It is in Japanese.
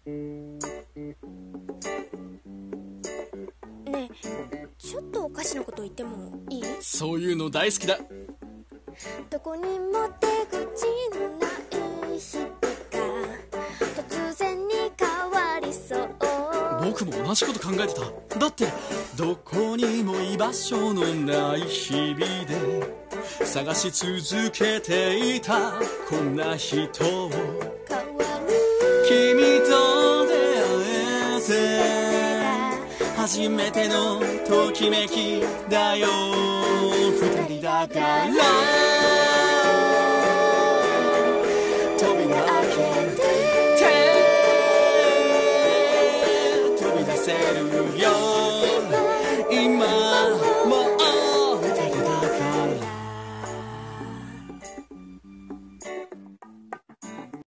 ねえ、ちょっとおかしなこと言ってもいい？ そういうの大好きだ。 どこにも手口のない人が突然に変わりそう。 僕も同じこと考えてた。だってどこにも居場所のない日々で探し続けていたこんな人を、君と出会えて初めてのときめきだよ。二人だから